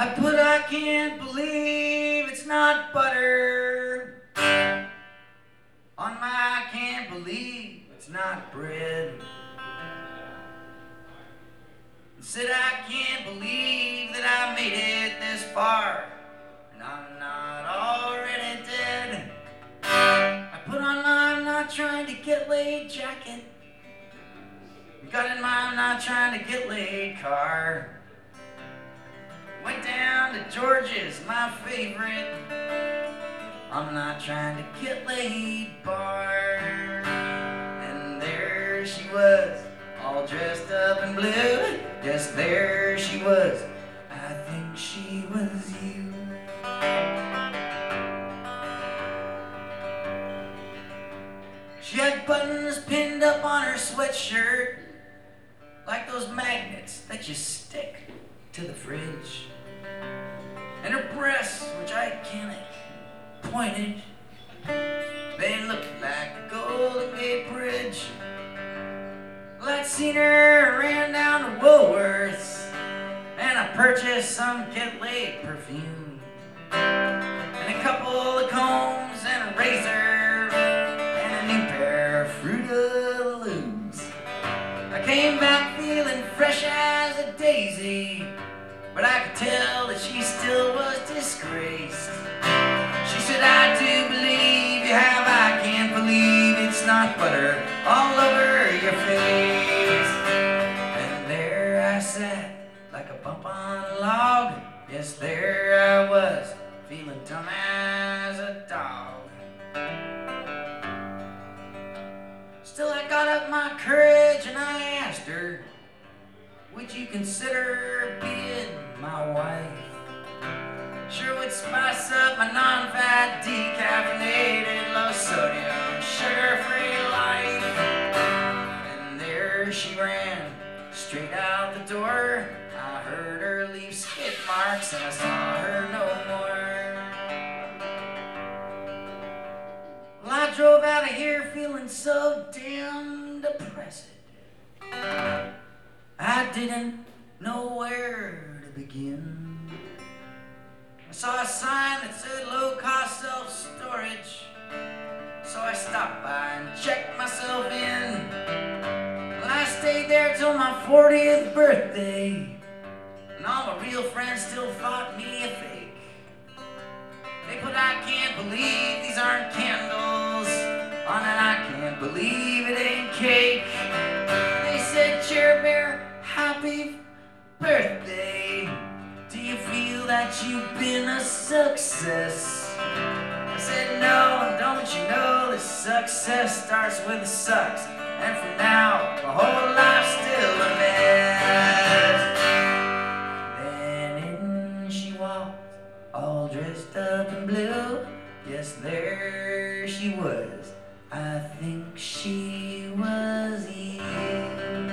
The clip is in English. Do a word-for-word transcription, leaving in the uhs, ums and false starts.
I put I can't believe it's not butter on my I can't believe it's not bread. And said I can't believe that I made it this far and I'm not already dead. I put on my I'm not trying to get laid jacket. Got in my I'm not trying to get laid car. Went down to George's, my favorite I'm not trying to get laid bar. And there she was, all dressed up in blue. Yes, there she was, I think she was you. She had buttons pinned up on her sweatshirt like those magnets that you stick to the fridge. And her breasts, which I can't pointed, they looked like the Golden Gate Bridge. Well, I'd seen her ran down to Woolworths and I purchased some Get Laid perfume and a couple of combs and a razor and a new pair of Fruit of the Looms. I came back feeling fresh as a daisy, but I could tell that she still was disgraced. She said, I do believe you have, I can't believe it's not butter all over your face. And there I sat like a bump on a log. Yes, there I was, feeling dumb as a dog. Still I got up my courage and I asked her, would you consider being my wife? Sure would spice up my non-fat, decaffeinated, low-sodium, sugar-free life. And there she ran, straight out the door. I heard her leave skid marks and I saw her no more. Well, I drove out of here feeling so damn depressed. I didn't know where to begin. I saw a sign that said low-cost self-storage, so I stopped by and checked myself in. Well, I stayed there till my fortieth birthday, and all my real friends still thought me a fake. They put I can't believe these aren't candles on it, I can't believe it ain't cake. They said, Chair Bear, happy birthday. Do you feel that you've been a success? I said, no, don't you know that success starts with the sucks, and for now, my whole life's still a mess. Then in she walked, all dressed up in blue. Yes, there she was, I think she was you.